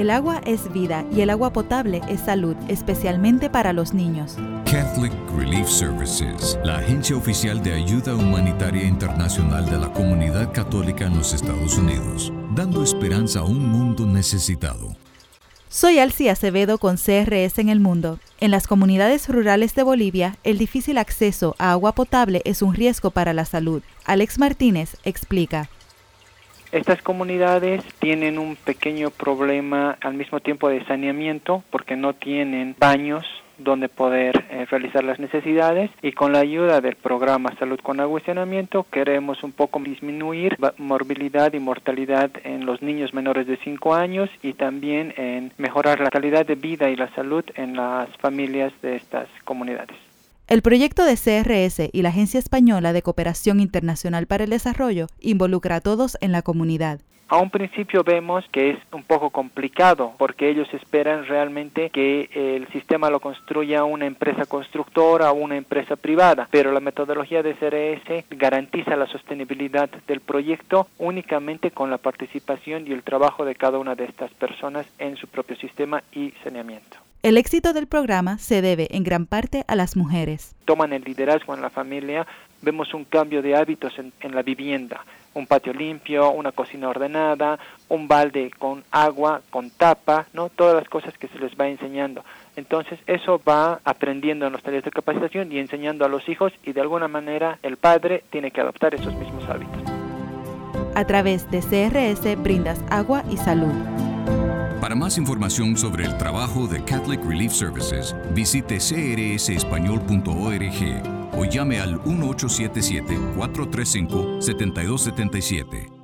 El agua es vida y el agua potable es salud, especialmente para los niños. Catholic Relief Services, la agencia oficial de ayuda humanitaria internacional de la comunidad católica en los Estados Unidos, dando esperanza a un mundo necesitado. Soy Alci Acevedo con CRS en el Mundo. En las comunidades rurales de Bolivia, el difícil acceso a agua potable es un riesgo para la salud. Alex Martínez explica. Estas comunidades tienen un pequeño problema al mismo tiempo de saneamiento porque no tienen baños donde poder realizar las necesidades, y con la ayuda del programa Salud con Agua y Saneamiento queremos un poco disminuir morbilidad y mortalidad en los niños menores de 5 años y también en mejorar la calidad de vida y la salud en las familias de estas comunidades. El proyecto de CRS y la Agencia Española de Cooperación Internacional para el Desarrollo involucra a todos en la comunidad. A un principio vemos que es un poco complicado porque ellos esperan realmente que el sistema lo construya una empresa constructora o una empresa privada, pero la metodología de CRS garantiza la sostenibilidad del proyecto únicamente con la participación y el trabajo de cada una de estas personas en su propio sistema y saneamiento. El éxito del programa se debe en gran parte a las mujeres. Toman el liderazgo en la familia, vemos un cambio de hábitos en la vivienda, un patio limpio, una cocina ordenada, un balde con agua, con tapa, ¿no? Todas las cosas que se les va enseñando. Entonces eso va aprendiendo en los talleres de capacitación y enseñando a los hijos, y de alguna manera el padre tiene que adoptar esos mismos hábitos. A través de CRS brindas agua y salud. Para más información sobre el trabajo de Catholic Relief Services, visite crsespañol.org o llame al 1877-435-7277.